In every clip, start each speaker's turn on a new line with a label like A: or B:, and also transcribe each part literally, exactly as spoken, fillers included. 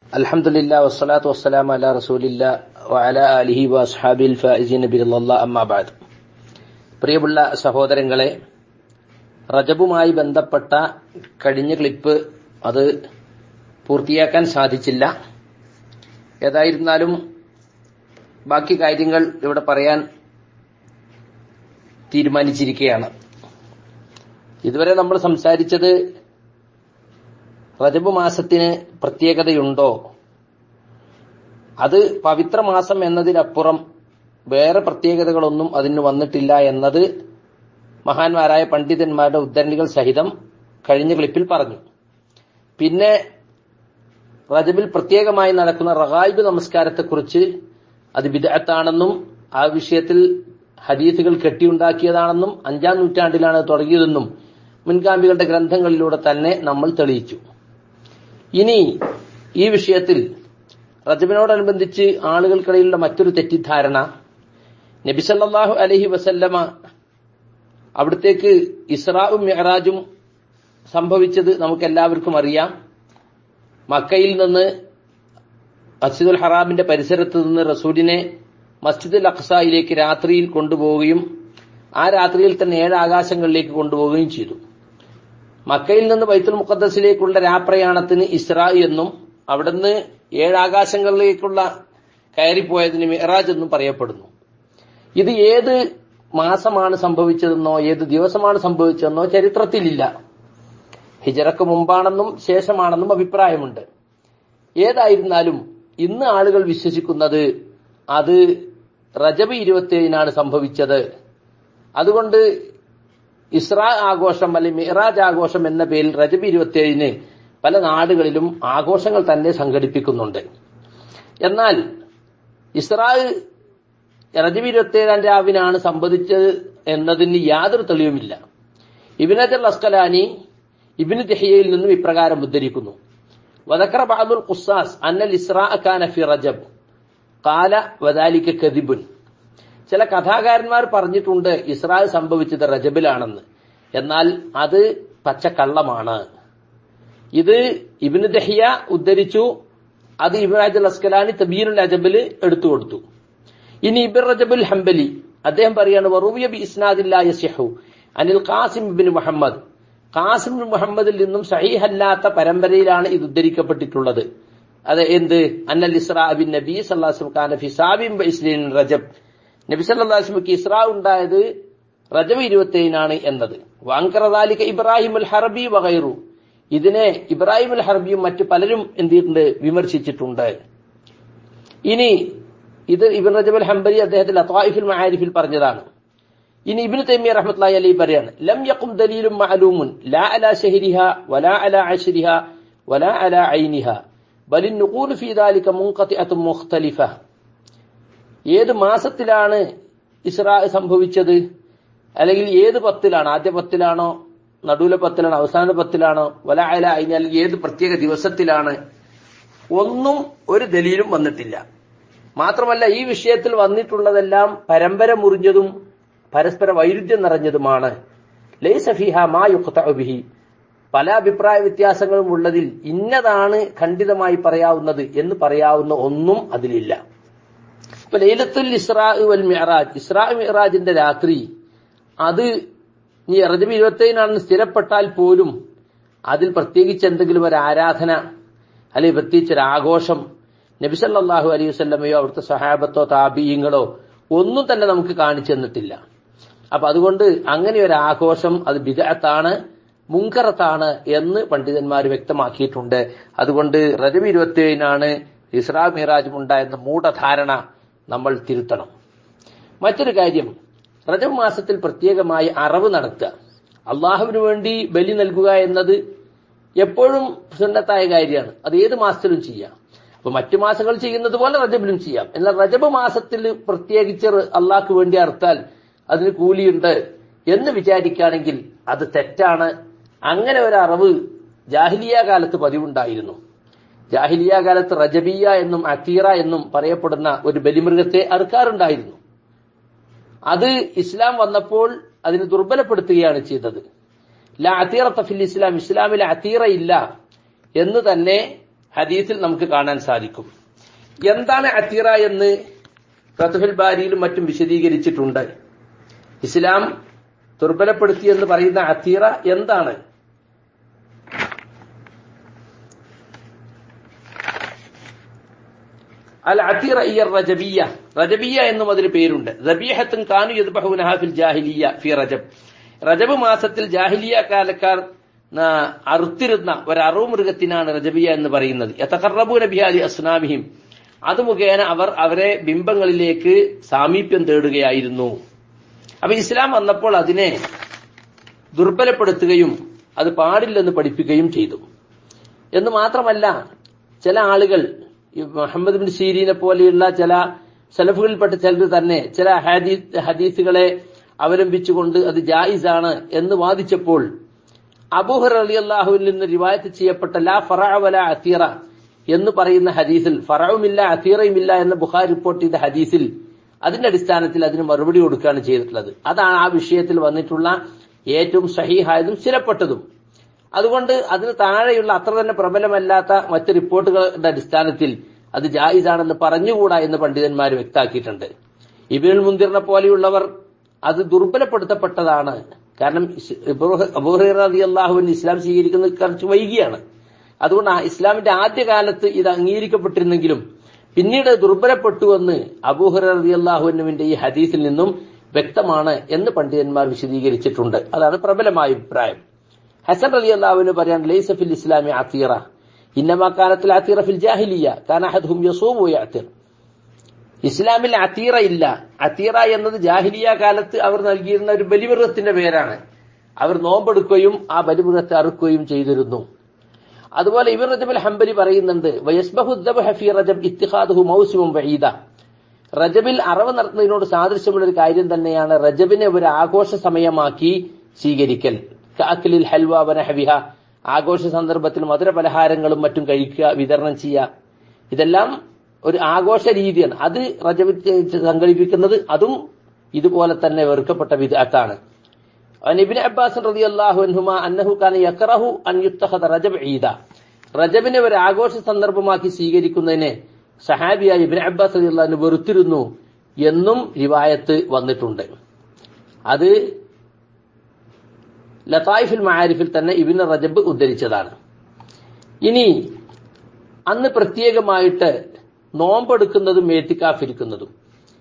A: അൽഹംദുലില്ലാഹി വസ്സലാത്തു വസ്സലാമു അലാ റസൂലില്ലാഹി വഅലാ ആലിഹി വഅസ്ഹാബിൽ ഫായിസീന ബിറല്ലാഹി അമ്മാ ബഅദ്. പ്രിയമുള്ള സഹോദരങ്ങളെ, റജബുമായി ബന്ധപ്പെട്ട കഴിഞ്ഞ ക്ലിപ്പ് അത് പൂർത്തിയാക്കാൻ സാധിച്ചില്ല. ഏതായിരുന്നാലും ബാക്കി കാര്യങ്ങൾ ഇവിടെ പറയാൻ തീരുമാനിച്ചിരിക്കുകയാണ്. ഇതുവരെ നമ്മൾ സംസാരിച്ചത് റജബ് മാസത്തിന് പ്രത്യേകതയുണ്ടോ, അത് പവിത്ര മാസം എന്നതിനപ്പുറം വേറെ പ്രത്യേകതകളൊന്നും അതിന് വന്നിട്ടില്ല എന്നത് മഹാന്മാരായ പണ്ഡിതന്മാരുടെ ഉദ്ധരണികൾ സഹിതം കഴിഞ്ഞ ക്ലിപ്പിൽ പറഞ്ഞു. പിന്നെ റജബിൽ പ്രത്യേകമായി നടക്കുന്ന റഗായിബ് നമസ്കാരത്തെക്കുറിച്ച് അത് ബിദ്അത്താണെന്നും ആ വിഷയത്തിൽ ഹദീസുകൾ കെട്ടിയുണ്ടാക്കിയതാണെന്നും അഞ്ചാം നൂറ്റാണ്ടിലാണ് തുടങ്ങിയതെന്നും മുൻഗാമികളുടെ ഗ്രന്ഥങ്ങളിലൂടെ തന്നെ നമ്മൾ തെളിയിച്ചു. ഇനി ഈ വിഷയത്തിൽ റജബിനോടനുബന്ധിച്ച് ആളുകൾക്കിടയിലുള്ള മറ്റൊരു തെറ്റിദ്ധാരണ, നബി സല്ലല്ലാഹു അലൈഹി വസല്ലമ അവിടത്തേക്ക് ഇസ്രാഉം മിഅ്റാജും സംഭവിച്ചത് നമുക്കെല്ലാവർക്കും അറിയാം. മക്കയിൽ നിന്ന് മസ്ജിദുൽ ഹറാമിന്റെ പരിസരത്ത് നിന്ന് റസൂലിനെ മസ്ജിദുൽ അഖ്സയിലേക്ക് രാത്രിയിൽ കൊണ്ടുപോവുകയും ആ രാത്രിയിൽ തന്നെ ഏഴ് ആകാശങ്ങളിലേക്ക് കൊണ്ടുപോവുകയും ചെയ്തു. മക്കയിൽ നിന്ന് ബൈത്തുൽ മുഖദ്ദസിലേക്കുള്ള രാപ്രയാണത്തിന് ഇസ്രാ എന്നും അവിടുന്ന് ഏഴാകാശങ്ങളിലേക്കുള്ള കയറിപ്പോയതിന് മിഅ്റാജ് എന്നും പറയപ്പെടുന്നു. ഇത് ഏത് മാസമാണ് സംഭവിച്ചതെന്നോ ഏത് ദിവസമാണ് സംഭവിച്ചതെന്നോ ചരിത്രത്തിലില്ല. ഹിജറക്ക് മുമ്പാണെന്നും ശേഷമാണെന്നും അഭിപ്രായമുണ്ട്. ഏതായിരുന്നാലും ഇന്ന് ആളുകൾ വിശ്വസിക്കുന്നത് അത് റജബ് ഇരുപത്തിയേഴിനാണ് സംഭവിച്ചത്. അതുകൊണ്ട് ഇസ്രാ ആഘോഷം അല്ലെങ്കിൽ മിഅ്റാജ് ആഘോഷം എന്ന പേരിൽ റജബ് ഇരുപത്തിയേഴിന് പല നാടുകളിലും ആഘോഷങ്ങൾ തന്നെ സംഘടിപ്പിക്കുന്നുണ്ട്. എന്നാൽ ഇസ്രാ റജബ് ഇരുപത്തിയേഴാം രാവിനാണ് സംഭവിച്ചത് എന്നതിന് യാതൊരു തെളിവുമില്ല. ഇബ്നു ഹജർ അസ്കലാനി ഇബ്നു ദഹിയയിൽ നിന്നും ഇപ്രകാരം ഉദ്ധരിക്കുന്നു: വദക്കറ ബഅദുൽ ഖുസ്സാസ് അന്നൽ ഇസ്രാ കാന ഫി റജബ് ഖാല വദാലിക കദിബുൻ. ചില കഥാകാരന്മാർ പറഞ്ഞിട്ടുണ്ട് ഇസ്രാ സംഭവിച്ചത് റജബിലാണെന്ന്. എന്നാൽ അത് പച്ചക്കള്ളമാണ്. ഇത് ഇബ്നു ദഹിയ ഉദ്ധരിച്ചു. അത് ഇബ്നു ഹജർ അസ്കലാനി തബീനുൽ അജബിൽ എടുത്തു കൊടുത്തു. ഇനി ഇബ്നു റജബുൽ ഹംബലി അദ്ദേഹം പറയാണ്: വറുവിയ ബി ഇസ്നാദിൽ ലാ യസിഹു അനിൽ ഖാസിം ഇബ്നു മുഹമ്മദ്. ഖാസിം ഇബ്നു മുഹമ്മദിൽ നിന്നും സഹീഹല്ലാത്ത പരമ്പരയിലാണ് ഇത് ഉദ്ധരിക്കപ്പെട്ടിട്ടുള്ളത്. അത് എന്ത്? അന്നൽ ഇസ്രാ ബിൻ നബി സല്ലല്ലാഹു അലൈഹി വസല്ലം കാന ഫി സാബിൻ വഇസ്രീൻ റജബ്. നബി സല്ലല്ലാഹു അലൈഹി വസല്ലം ഇസ്രാ ഉണ്ടായത് റജബ് ഇരുപത്തിയേഴിനാണ് എന്നത്. വഅൻകറ ദാലിക ഇബ്രാഹിമുൽ ഹർബി വഗൈറു. ഇതിനെ ഇബ്രാഹിമുൽ ഹർബിയും മറ്റു പലരും എന്തിട്ടുണ്ട്? വിമർശിച്ചിട്ടുണ്ട്. ഇനി ഇത് ഇബ്നു റജബുൽ ഹംബലി അദ്ദേഹത്തിന്റെ ലതായിഫുൽ മആരിഫിൽ പറഞ്ഞതാണ്. ഇനി ഇബ്നു തൈമിയ്യ റഹ്മത്തുള്ളാഹി അലൈഹി പറയാണ്: ലം യഖും ദലീലുൻ മഅലൂമുൻ ലാ അലാ ശഹരിഹാ വലാ അലാ അശ്രിഹാ വലാ അലാ ഐനിഹാ ബലിൻ നുഖൂൽ ഫീ ദാലിക മുൻഖതിഅത്തുൻ മുഖ്തലിഫ. ഏത് മാസത്തിലാണ് ഇസ്രാ സംഭവിച്ചത്, അല്ലെങ്കിൽ ഏത് പത്തിലാണ്, ആദ്യ പത്തിലാണോ നടുവിലെ പത്തിലാണോ അവസാന പത്തിലാണോ വലാ അലാ ഐനി, അല്ലെങ്കിൽ ഏത് പ്രത്യേക ദിവസത്തിലാണ്, ഒന്നും ഒരു ദലീലും വന്നിട്ടില്ല. മാത്രമല്ല ഈ വിഷയത്തിൽ വന്നിട്ടുള്ളതെല്ലാം പരമ്പര മുറിഞ്ഞതും പരസ്പര വൈരുദ്ധ്യം നിറഞ്ഞതുമാണ്. ലൈസ ഫീഹാ മാ യുഖ്തഉ ബിഹി. പല അഭിപ്രായ വ്യത്യാസങ്ങളും ഉള്ളതിൽ ഇന്നതാണ് ഖണ്ഡിതമായി പറയാവുന്നത് എന്ന് പറയാവുന്ന ഒന്നും അതിലില്ല. ഇപ്പൊ ലൈലത്തുൽ ഇസ്രാ വൽ മിഅ്റാജ്, ഇസ്രാ മിഅ്റാജിന്റെ രാത്രി, അത് ഈ റജബ് ഇരുപത്തിയേഴിനാണെന്ന് സ്ഥിരപ്പെട്ടാൽ പോലും അതിൽ പ്രത്യേകിച്ച് എന്തെങ്കിലും ഒരു ആരാധന അല്ലെങ്കിൽ പ്രത്യേകിച്ച് ഒരു ആഘോഷം നബി സല്ലല്ലാഹു അലൈഹി വസല്ലമയോ അവിടുത്തെ സഹാബത്തോ താബിഈങ്ങളോ ഒന്നും തന്നെ നമുക്ക് കാണിച്ചു തന്നിട്ടില്ല. അപ്പൊ അതുകൊണ്ട് അങ്ങനെ ഒരു ആഘോഷം അത് ബിദ്അത്താണ്, മുൻകറത്താണ് എന്ന് പണ്ഡിതന്മാർ വ്യക്തമാക്കിയിട്ടുണ്ട്. അതുകൊണ്ട് റജബ് ഇരുപത്തിയേഴിനാണ് ഇസ്രാ മിഅ്റാജും ഉണ്ടായെന്ന മൂഢധാരണ നമ്മൾ തിരുത്തണം. മറ്റൊരു കാര്യം, റജബ് മാസത്തിൽ പ്രത്യേകമായി അറവ് നടത്തുക, അള്ളാഹുവിന് വേണ്ടി ബലി നൽകുക എന്നത് എപ്പോഴും സുന്നത്തായ കാര്യമാണ്. അത് ഏത് മാസത്തിലും ചെയ്യാം. അപ്പൊ മറ്റു മാസങ്ങൾ ചെയ്യുന്നത് പോലെ റജബിലും ചെയ്യാം. എന്നാൽ റജബ് മാസത്തിൽ പ്രത്യേകിച്ച് അള്ളാഹ്ക്ക് വേണ്ടി അറുത്താൽ അതിന് കൂലിയുണ്ട് എന്ന് വിചാരിക്കുകയാണെങ്കിൽ അത് തെറ്റാണ്. അങ്ങനെ ഒരു അറവ് ജാഹിലിയ കാലത്ത് പതിവുണ്ടായിരുന്നു. ജാഹിലിയ കാലത്ത് റജബിയ എന്നും അത്തീറ എന്നും പറയപ്പെടുന്ന ഒരു ബലിമൃഗത്തെ അറുക്കാറുണ്ടായിരുന്നു. അത് ഇസ്ലാം വന്നപ്പോൾ അതിനെ ദുർബലപ്പെടുത്തുകയാണ് ചെയ്തത്. ലാ അത്തീറത ഫിൽ ഇസ്ലാം, ഇസ്ലാമിൽ അത്തീറ ഇല്ല എന്ന് തന്നെ ഹദീസിൽ നമുക്ക് കാണാൻ സാധിക്കും. എന്താണ് അതീറ എന്ന് ഫത്ഹുൽ ബാരിയിലും മറ്റും വിശദീകരിച്ചിട്ടുണ്ട്. ഇസ്ലാം ദുർബലപ്പെടുത്തിയെന്ന് പറയുന്ന അതീറ എന്താണ്? അൽ അതീറ ഇയ റജബിയ്യ, റജബിയ്യ എന്നും അതിന് പേരുണ്ട്. റബീഹത്തുൻ കാനു യദ്ബഹൂനഹാ ഫിൽ ജാഹിലിയ്യ ഫി റജബ്, റജബ് മാസത്തിൽ ജാഹിലിയ കാലക്കാർ അറുത്തിരുന്ന ഒരു അറു മൃഗത്തിനാണ് റജബിയ എന്ന് പറയുന്നത്. യതഖറബൂന ബിഹാദി അസ്നാമിഹിം, അത് മുഖേന അവർ അവരെ ബിംബങ്ങളിലേക്ക് സാമീപ്യം തേടുകയായിരുന്നു. അപ്പൊ ഇസ്ലാം വന്നപ്പോൾ അതിനെ ദുർബലപ്പെടുത്തുകയും അത് പാടില്ലെന്ന് പഠിപ്പിക്കുകയും ചെയ്തു. എന്ന് മാത്രമല്ല, ചില ആളുകൾ മുഹമ്മദ് ബിൻ സീരീനെ പോലെയുള്ള ചില സലഫുകളിൽപ്പെട്ട ചിലർ തന്നെ ചില ഹദീസുകളെ അവലംബിച്ചുകൊണ്ട് അത് ജായിസാണ് എന്ന് വാദിച്ചപ്പോൾ അബൂ ഹുറൈറ റളിയല്ലാഹുവിൽ നിന്ന് റിവായത്ത് ചെയ്യപ്പെട്ട ലാ ഫറഅ വലാ അതീറ എന്ന് പറയുന്ന ഹദീസിൽ ഫറഉമില്ല അതീറയുമില്ല എന്ന് ബുഖാരി റിപ്പോർട്ട് ചെയ്ത ഹദീസിൽ അതിന്റെ അടിസ്ഥാനത്തിൽ അതിന് മറുപടി കൊടുക്കുകയാണ് ചെയ്തിട്ടുള്ളത്. അതാണ് ആ വിഷയത്തിൽ വന്നിട്ടുള്ള ഏറ്റവും സഹീഹായതും സ്ഥിരപ്പെട്ടതും. അതുകൊണ്ട് അതിന് താഴെയുള്ള അത്ര തന്നെ പ്രബലമല്ലാത്ത മറ്റ് റിപ്പോർട്ടുകളുടെ അടിസ്ഥാനത്തിൽ അത് ജായിസാണെന്ന് പറഞ്ഞുകൂടാ എന്ന് പണ്ഡിതന്മാർ വ്യക്തമാക്കിയിട്ടുണ്ട്. ഇബ്നുൽ മുൻദിറിനെ പോലെയുള്ളവർ അത് ദുർബലപ്പെടുത്തപ്പെട്ടതാണ്. കാരണം അബൂ ഹുറൈറ റളിയല്ലാഹു അൻഹു ഇസ്ലാം സ്വീകരിക്കുന്നത് കുറച്ച് വൈകിയാണ്. അതുകൊണ്ട് ഇസ്ലാമിന്റെ ആദ്യകാലത്ത് ഇത് അംഗീകരിക്കപ്പെട്ടിരുന്നെങ്കിലും പിന്നീട് ദുർബലപ്പെട്ടുവെന്ന് അബൂ ഹുറൈറ റളിയല്ലാഹു അൻഹുവിന്റെ ഈ ഹദീസിൽ നിന്നും വ്യക്തമാണ് എന്ന് പണ്ഡിതന്മാർ വിശദീകരിച്ചിട്ടുണ്ട്. അതാണ് പ്രബലമായ അഭിപ്രായം. ഹസൻ റളിയല്ലാഹു അൻഹു പറയാൻ ലൈസ ഫിൽ ഇസ്ലാമി അതീറ ഇന്നമാ കാനത്തുൽ അതീറ ഫിൽ ജാഹിലിയ്യ കാന അഹദുഹും യസൂമു വയഅതിർ. ഇസ്ലാമിൽ അതീറ ഇല്ല. അതീറ എന്നത് ജാഹിലിയ കാലത്ത് അവർ നൽകിയിരുന്ന ഒരു ബലിമൃഗത്തിന്റെ പേരാണ്. അവർ നോമ്പെടുക്കുകയും ആ ബലിമൃഗത്തെ അറുക്കുകയും ചെയ്തിരുന്നു. അതുപോലെ ഇബ്നു റജബ് ഹംബലി പറയുന്നുണ്ട് വയസ്ബഹു ദബ്ഹ ഫീ റജബ് ഇത്തിഖാദുഹു മൗസിമുൻ ബഈദ. റജബിൽ അറവ് നടത്തുന്നതിനോട് സാദൃശ്യമുള്ള ഒരു കാര്യം തന്നെയാണ് റജബിനെ ഒരു ആഘോഷ സമയമാക്കി സ്വീകരിക്കൽ. കഅക്ലിൽ ഹൽവ വനഹവിഹ, ആഘോഷ സന്ദർഭത്തിൽ മധുര പലഹാരങ്ങളും മറ്റും കഴിക്കുക, വിതരണം ചെയ്യുക, ഇതെല്ലാം ഒരു ആഘോഷ രീതിയാണ്. അത് റജബിൽ സംഘടിപ്പിക്കുന്നത് അതും ഇതുപോലെ തന്നെ വെറുക്കപ്പെട്ട ബിദ്അത്താണ്. ഇബ്നു അബ്ബാസ് റളിയല്ലാഹു അൻഹുമാ അന്നഹു കാന യക്റഹു അൻ യുത്തഖദ റജബ് ഈദ. റജബിനെ ഒരു ആഘോഷ സന്ദർഭമാക്കി സ്വീകരിക്കുന്നതിനെ സഹാബിയായ ഇബ്നു അബ്ബാസ് റളിയല്ലാഹു അൻഹു വെറുത്തിരുന്നു എന്നും റിവായത്ത് വന്നിട്ടുണ്ട്. അത് ലതായിഫുൽ മആരിഫിൽ തന്നെ ഇബ്നു റജബ് ഉദ്ധരിച്ചതാണ്. ഇനി അന്ന് പ്രത്യേകമായിട്ട് നോമ്പെടുക്കുന്നതും എത്തിക്കാഫിരിക്കുന്നതും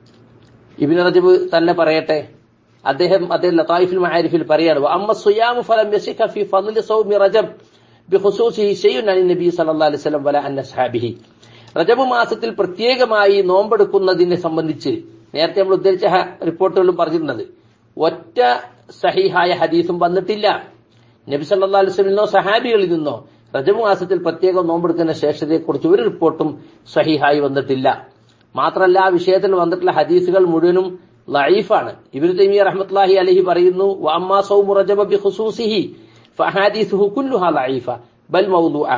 A: ഇബ്നു റജബ് തന്നെ പറയട്ടെ. അദ്ദേഹം അദ്ദേഹം ലതായിഫുൽ മആരിഫിൽ പറയാണ് വഅമ്മ സിയാമു ഫലം യസിക ഫീ ഫദ്ലി സൗമി റജബ് ബിഖുസൂസിഹി ശൈഉൻ അൻ നബി സല്ലല്ലാഹു അലൈഹി വസല്ലം വല അൻ അസ്ഹാബിഹി. റജബ് മാസത്തിൽ പ്രത്യേകമായി നോമ്പെടുക്കുന്നതിനെ സംബന്ധിച്ച് നേരത്തെ നമ്മൾ ഉദ്ധരിച്ച റിപ്പോർട്ടുകളിലും പറഞ്ഞിരുന്നത് ഒറ്റ സഹീഹായ ഹദീസും വന്നിട്ടില്ല. നബി സല്ലല്ലാഹു അലൈഹി വസല്ലമോ സഹാബികളിൽ നിന്നോ റജബ് മാസത്തിൽ പ്രത്യേകം നോമ്പെടുക്കുന്ന ശ്രേഷ്ഠതയെക്കുറിച്ച് ഒരു റിപ്പോർട്ടും സഹീഹായി വന്നിട്ടില്ല. മാത്രമല്ല ആ വിഷയത്തിൽ വന്നിട്ടുള്ള ഹദീസുകൾ മുഴുവനും ലഈഫാണ്. ഇബ്നു തൈമിയ്യ റഹ്മത്തുള്ളാഹി അലൈഹി പറയുന്നു വഅമ്മാ സൗമു റജബ ബിഖുസൂസിഹി ഫഹദീസുഹു കുല്ലുഹാ ലഈഫ ബൽ മൗദൂഅ.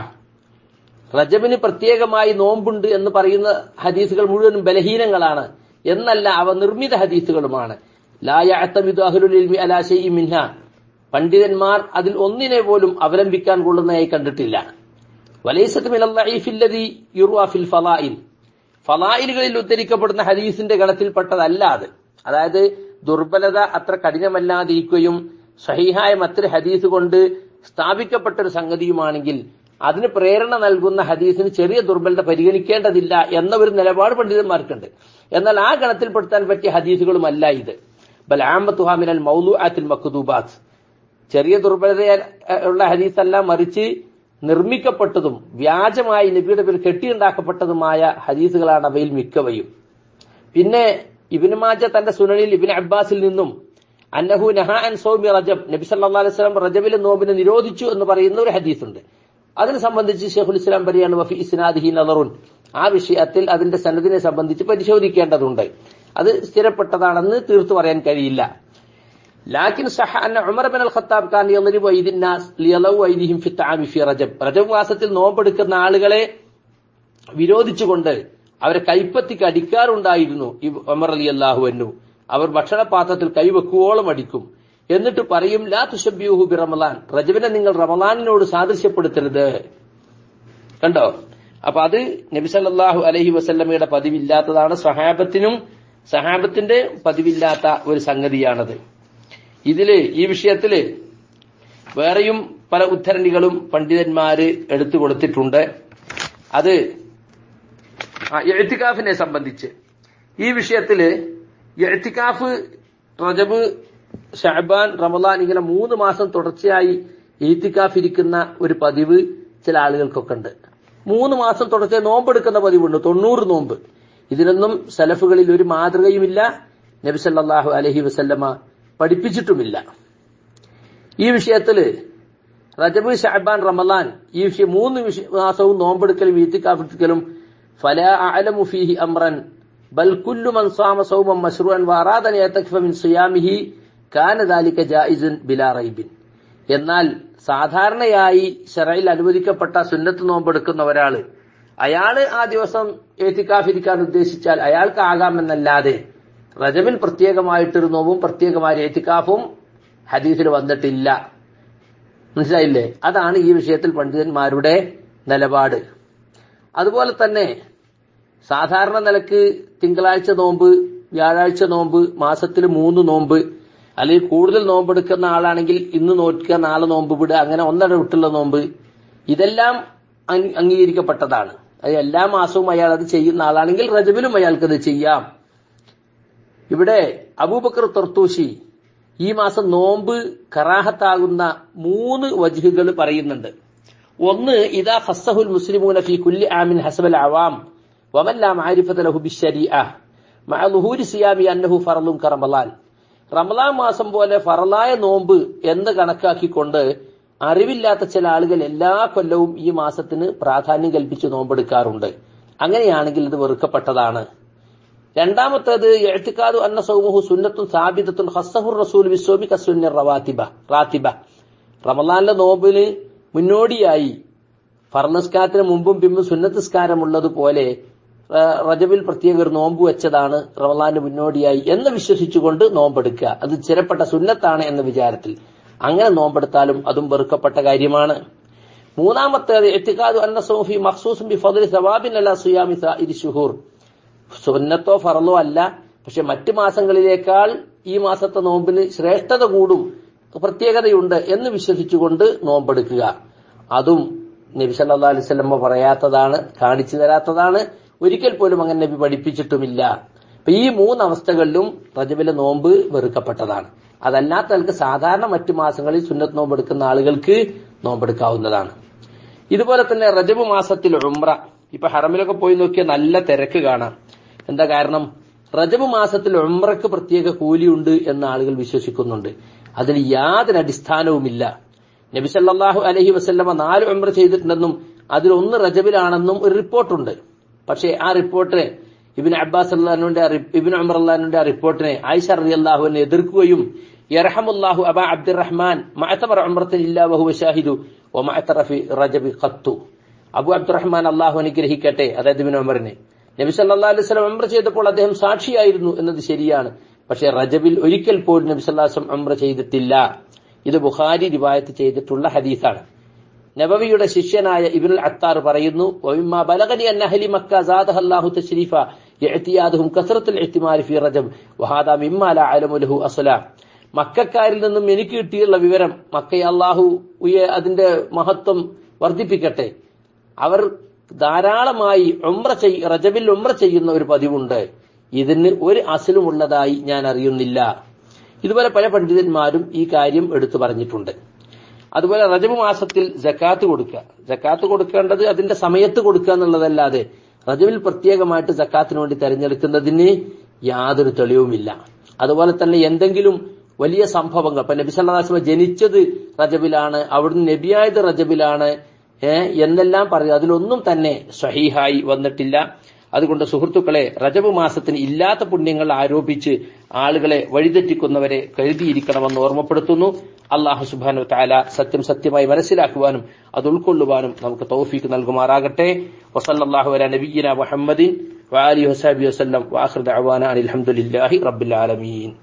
A: റജബിന് പ്രത്യേകമായി നോമ്പുണ്ട് എന്ന് പറയുന്ന ഹദീസുകൾ മുഴുവനും ബലഹീനങ്ങളാണ് എന്നല്ല, അവ നിർമ്മിത ഹദീസുകളുമാണ്. ലാ യഅ്തമിദു അഹ്ലുൽ ഇൽമി അലാ ശൈഇൻ മിൻഹാ. പണ്ഡിതന്മാർ അതിൽ ഒന്നിനെ പോലും അവലംബിക്കാൻ കൊള്ളുന്നതായി കണ്ടിട്ടില്ല. വലൈസത്ത് മിനൽ ലഈഫി അല്ലദീ യുർവാ ഫിൽ ഫളാഇൽ. ഫളായിലുകളിൽ ഉദ്ധരിക്കപ്പെടുന്ന ഹദീസിന്റെ ഗണത്തിൽപ്പെട്ടതല്ല അത്. അതായത് ദുർബലത അത്ര കഠിനമല്ലാതിരിക്കുകയും സഹീഹായ മറ്റൊരു ഹദീസ് കൊണ്ട് സ്ഥാപിക്കപ്പെട്ട ഒരു സംഗതിയുമാണെങ്കിൽ അതിന് പ്രേരണ നൽകുന്ന ഹദീസിന് ചെറിയ ദുർബലത പരിഗണിക്കേണ്ടതില്ല എന്ന ഒരു നിലപാട് പണ്ഡിതന്മാർക്കുണ്ട്. എന്നാൽ ആ ഗണത്തിൽപ്പെടുത്താൻ പറ്റിയ ഹദീസുകളുമല്ല ഇത്. ബൽ ആമത്തുഹാ മിനൽ മൗലൂആത്തിൽ മക്ദൂബാത്ത്. ചെറിയ ദുർബലത ഉള്ള ഹദീസല്ല, മറിച്ച് നിർമ്മിക്കപ്പെട്ടതും വ്യാജമായി നബിയുടെ പേരിൽ കെട്ടിയുണ്ടാക്കപ്പെട്ടതുമായ ഹദീസുകളാണ് അവയിൽ മിക്കവയും. പിന്നെ ഇബ്നു മാജ തന്റെ സുനനിൽ ഇബ്നു അബ്ബാസിൽ നിന്നും അന്നഹു നഹാ അൻ സൗമി റജബ്, നബി സല്ലല്ലാഹു അലൈഹി വസല്ലം റജബിലെ നോമ്പിനെ നിരോധിച്ചു എന്ന് പറയുന്ന ഒരു ഹദീസുണ്ട്. അതിനെ സംബന്ധിച്ച് ശൈഖുൽ ഇസ്ലാം പറയാണ് വഫി ഇസ്നാദിഹി നദറുൻ. ആ വിഷയത്തിൽ അതിന്റെ സനദിനെ സംബന്ധിച്ച് പരിശോധിക്കേണ്ടതുണ്ട്. അത് സ്ഥിരപ്പെട്ടതാണെന്ന് തീർത്തു പറയാൻ കഴിയില്ല. ലാകിൻ സഹ അന്ന ഉമർ ഇബ്നുൽ ഖത്താബ് കാന യളിബു ഐദിൻ നാസ് ലിയലൗ ഐദിഹിം ഫി തആമി ഫി റജബ്. റജബ് മാസത്തിൽ നോമ്പെടുക്കുന്ന ആളുകളെ വിരോധിച്ചുകൊണ്ട് അവരെ കൈപ്പത്തിക്ക് അടിക്കാറുണ്ടായിരുന്നു ഉമർ റളിയല്ലാഹു അൻഹു. അവർ ഭക്ഷണപാത്രത്തിൽ കൈവെക്കുവോളം അടിക്കും. എന്നിട്ട് പറയും ലാ തുശബ്ബിഹു ബി റമളാൻ. റജബിനെ നിങ്ങൾ റമളാനിനോട് സാദൃശ്യപ്പെടുത്തരുത്. കണ്ടോ, അപ്പൊ അത് നബി സല്ലല്ലാഹു അലൈഹി വസല്ലമയുടെ പതിവില്ലാത്തതാണ്, സഹാബത്തിനും സഹാബത്തിന്റെ പതിവില്ലാത്ത ഒരു സംഗതിയാണത്. ഇതില് ഈ വിഷയത്തില് വേറെയും പല ഉദ്ധരണികളും പണ്ഡിതന്മാര് എടുത്തു കൊടുത്തിട്ടുണ്ട്. അത് ഇഅ്തികാഫിനെ സംബന്ധിച്ച് ഈ വിഷയത്തില് ഇഅ്തികാഫ് റജബ്, ശഅബാൻ, റമളാൻ ഇങ്ങനെ മൂന്ന് മാസം തുടർച്ചയായി ഇഅ്തികാഫ് ഇരിക്കുന്ന ഒരു പതിവ് ചില ആളുകൾക്കൊക്കെ ഉണ്ട്. മൂന്ന് മാസം തുടർച്ചയായി നോമ്പെടുക്കുന്ന പതിവുണ്ട്, തൊണ്ണൂറ് നോമ്പ്. ഇതിനൊന്നും സലഫുകളിൽ ഒരു മാതൃകയുമില്ല, നബി സല്ലല്ലാഹു അലൈഹി വസല്ലമ പഠിപ്പിച്ചിട്ടുമില്ല. ഈ വിഷയത്തില് റജബ്, ശഅബാൻ, റമളാൻ ഈ വിഷയം മൂന്ന് മാസവും നോമ്പെടുക്കലും ഇഅ്തികാഫിക്കലും ഫലാ അഅലമു ഫീഹി അംറൻ ബൽ കുല്ലു മൻ സാമ സൗമൻ മശ്റൂഅൻ വഅറാദ അൻ യതഖഫ മിൻ സിയാമിഹി കാന ദാലിക ജായിസുൻ ബിലാ റൈബിൻ. എന്നാൽ സാധാരണയായി ശറഇൽ അനുവദിക്കപ്പെട്ട സുന്നത്ത് നോമ്പെടുക്കുന്ന ഒരാള് അയാള് ആ ദിവസം ഇഅ്തികാഫ് ഇരിക്കാൻ ഉദ്ദേശിച്ചാൽ അയാൾക്ക് ആകാമെന്നല്ലാതെ റജബിൽ പ്രത്യേകമായിട്ടൊരു നോമ്പും പ്രത്യേകമായ ഇഅ്തികാഫും ഹദീസിൽ വന്നിട്ടില്ല. മനസ്സിലായില്ലേ? അതാണ് ഈ വിഷയത്തിൽ പണ്ഡിതന്മാരുടെ നിലപാട്. അതുപോലെ തന്നെ സാധാരണ നിലക്ക് തിങ്കളാഴ്ച നോമ്പ്, വ്യാഴാഴ്ച നോമ്പ്, മാസത്തിൽ മൂന്ന് നോമ്പ്, അല്ലെങ്കിൽ കൂടുതൽ നോമ്പെടുക്കുന്ന ആളാണെങ്കിൽ ഇന്ന് നോക്കുക, നാളെ നോമ്പ് വിടുക, അങ്ങനെ ഒന്നര വിട്ടുള്ള നോമ്പ്, ഇതെല്ലാം അംഗീകരിക്കപ്പെട്ടതാണ്. അത് എല്ലാ മാസവും അയാൾ അത് ചെയ്യുന്ന ആളാണെങ്കിൽ റജബിലും അയാൾക്കത് ചെയ്യാം. ഇവിടെ അബൂബക്കർ തർത്തൂശി ഈ മാസം നോമ്പ് കറാഹത്താകുന്ന മൂന്ന് വജ്ഹുകൾ പറയുന്നുണ്ട്. ഒന്ന്, ഇദാ ഖസ്സഹുൽ മുസ്ലിമൂന ഫീ കുല്ലി ആമിൻ ഹസബൽ അവാം വമൻ ലാ മഅരിഫത ലഹു ബിശ്ശരീഅ മഅ ളുഹൂരി സിയാമി അന്നഹു ഫർളുൻ കറമളാൻ. റമളാൻ മാസം പോലെ ഫറലായ നോമ്പ് എന്ന് കണക്കാക്കിക്കൊണ്ട് അറിവില്ലാത്ത ചില ആളുകൾ എല്ലാ കൊല്ലവും ഈ മാസത്തിന് പ്രാധാന്യം കൽപ്പിച്ച് നോമ്പെടുക്കാറുണ്ട്. അങ്ങനെയാണെങ്കിൽ ഇത് വെറുക്കപ്പെട്ടതാണ്. രണ്ടാമത്തേത്, ഇഅ്തിഖാദു അന്ന സൗമുഹു സുന്നത്തുൻ സാബിതത്തുൻ ഖസ്സഹു റസൂൽ ബിസ്സൗമി കസുന്ന റവാതിബ റാതിബ. റമളാനിലെ നോമ്പിന് മുന്നോടിയായി ഫർളസ്കാരത്തിന് മുമ്പും പിമ്പും സുന്നത്ത് സ്കാരമുള്ളതുപോലെ റജബിൽ പ്രത്യേക ഒരു നോമ്പ് വെച്ചതാണ് റമളാന് മുന്നോടിയായി എന്ന് വിശ്വസിച്ചുകൊണ്ട് നോമ്പെടുക്കുക. അത് ചിരപ്പെട്ട സുന്നത്താണ് എന്ന വിചാരത്തിൽ അങ്ങനെ നോമ്പെടുത്താലും അതും വെറുക്കപ്പെട്ട കാര്യമാണ്. മൂന്നാമത്തേത്, ഇഅ്തിഖാദു അന്ന സൗമ ഫീ മഖ്സൂസുൻ ബിഫദ്ലി സവാബിൻ അലാ സിയാമി സായിരി ശുഹൂർ. സുന്നത്തോ ഫറലോ അല്ല, പക്ഷെ മറ്റു മാസങ്ങളിലേക്കാൾ ഈ മാസത്തെ നോമ്പിന് ശ്രേഷ്ഠത കൂടും, പ്രത്യേകതയുണ്ട് എന്ന് വിശ്വസിച്ചുകൊണ്ട് നോമ്പെടുക്കുക. അതും നബി സല്ലല്ലാഹു അലൈഹി വസല്ലം പറയാത്തതാണ്, കാണിച്ചു തരാത്തതാണ്, ഒരിക്കൽ പോലും അങ്ങനെ നബി പഠിപ്പിച്ചിട്ടുമില്ല. അപ്പൊ ഈ മൂന്ന് അവസ്ഥകളിലും റജബിലെ നോമ്പ് വെറുക്കപ്പെട്ടതാണ്. അതല്ലാത്തവർക്ക് സാധാരണ മറ്റു മാസങ്ങളിൽ സുന്നത്ത് നോമ്പെടുക്കുന്ന ആളുകൾക്ക് നോമ്പെടുക്കാവുന്നതാണ്. ഇതുപോലെ തന്നെ റജബ് മാസത്തിൽ ഉംറ, ഇപ്പൊ ഹറമിലൊക്കെ പോയി നോക്കിയാൽ നല്ല തിരക്ക് കാണാം. എന്താ കാരണം? റജബ് മാസത്തിൽ ഉംറക്ക് പ്രത്യേക കൂലിയുണ്ട് എന്ന് ആളുകൾ വിശ്വസിക്കുന്നുണ്ട്. അതിൽ യാതൊരു അടിസ്ഥാനവുമില്ല. നബി സല്ലല്ലാഹു അലൈഹി വസല്ലമ നാല് ഉംറ ചെയ്തിട്ടുണ്ടെന്നും അതിലൊന്ന് റജബിലാണെന്നും ഒരു റിപ്പോർട്ടുണ്ട്. പക്ഷേ ആ റിപ്പോർട്ട് ഇബ്നു അബ്ബാസ് റളിയല്ലാഹുവിന്റെ ഇബ്നു ഉമർ റളിയല്ലാഹുവിന്റെ ആ റിപ്പോർട്ടിനെ ആയിഷ റളിയല്ലാഹു അൻഹ എതിർക്കുകയും യർഹമുല്ലാഹു അബാ അബ്ദുറഹ്മാൻ മഅതമറ ഉംറത്തൻ ഇല്ലാ വഹുവ ഷാഹിദു വമഅതറ ഫി റജബി ഖത്തു. അബൂ അബ്ദുറഹ്മാൻ അല്ലാഹു അനുഗ്രഹിക്കട്ടെ, അതായത് ഇബ്നു ഉമറിനെ, നബി സല്ലല്ലാഹു അലൈഹി വസല്ലം ഉംറ ചെയ്തപ്പോൾ അദ്ദേഹം സാക്ഷിയായിരുന്നു എന്നത് ശരിയാണ്. പക്ഷേ റജബിൽ ഒരിക്കൽ പോലും നബി സല്ലല്ലാഹു അലൈഹി വസല്ലം ഉംറ ചെയ്തിട്ടില്ല. ഇത് ബുഖാരി റിവായത്ത് ചെയ്തിട്ടുള്ള ഹദീസാണ്. നബവിയുടെ ശിഷ്യനായ ഇബ്നുൽ അത്താർ പറയുന്നു, വമിമ്മാ ബലഗനി അന്ന അഹ്ലി മക്ക സാദഹല്ലാഹു തശ്രീഫ യഅ്തിയാദുഹും കസറത്തുൽ ഇഹ്തിമാൽ ഫീ റജബ് വഹാദാ മിമ്മാ ലാ അലമു ലഹു അസ്ല. മക്കക്കാരിൽ നിന്നും എനിക്ക് കിട്ടിയുള്ള വിവരം, മക്കയെ അല്ലാഹു അതിന്റെ മഹത്വം വർദ്ധിപ്പിക്കട്ടെ, അവർ ധാരാളമായി ഉംറ ചെയ് റജബിൽ ഉംറ ചെയ്യുന്ന ഒരു പതിവുണ്ട്. ഇതിന് ഒരു അസ്ലും ഉള്ളതായി ഞാൻ അറിയുന്നില്ല. ഇതുപോലെ പല പണ്ഡിതന്മാരും ഈ കാര്യം എടുത്തു പറഞ്ഞിട്ടുണ്ട്. അതുപോലെ റജബ് മാസത്തിൽ സക്കാത്ത് കൊടുക്കുക, സക്കാത്ത് കൊടുക്കേണ്ടത് അതിന്റെ സമയത്ത് കൊടുക്കുക എന്നുള്ളതല്ലാതെ റജബിൽ പ്രത്യേകമായിട്ട് സക്കാത്തിന് വേണ്ടി തെരഞ്ഞെടുക്കുന്നതിന് യാതൊരു തെളിവുമില്ല. അതുപോലെ തന്നെ എന്തെങ്കിലും വലിയ സംഭവങ്ങൾ, ഇപ്പൊ നബി സല്ലല്ലാഹു അലൈഹി വസല്ലം ജനിച്ചത് റജബിലാണ്, അവിടുന്ന് നബിയായത് റജബിലാണ് ഏഹ് എന്നെല്ലാം പറയും, അതിലൊന്നും തന്നെ സ്വഹീഹായി വന്നിട്ടില്ല. അതുകൊണ്ട് സുഹൃത്തുക്കളെ, റജബ് മാസത്തിന് ഇല്ലാത്ത പുണ്യങ്ങൾ ആരോപിച്ച് ആളുകളെ വഴിതെറ്റിക്കുന്നവരെ കരുതിയിരിക്കണമെന്ന് ഓർമ്മപ്പെടുത്തുന്നു. അല്ലാഹു സുബ്ഹാനഹു വ തആല സത്യം സത്യമായി മനസ്സിലാക്കുവാനും അത് ഉൾക്കൊള്ളുവാനും നമുക്ക് തൗഫീഖ് നൽകുമാറാകട്ടെ. വസല്ലല്ലാഹു അലാ നബിയ്യിനാ മുഹമ്മദിൻ വആലിഹി വസഹ്ബിഹി വസല്ലം വആഖിറു ദഅവാനാ അനിൽ ഹംദുലില്ലാഹി റബ്ബിൽ ആലമീൻ.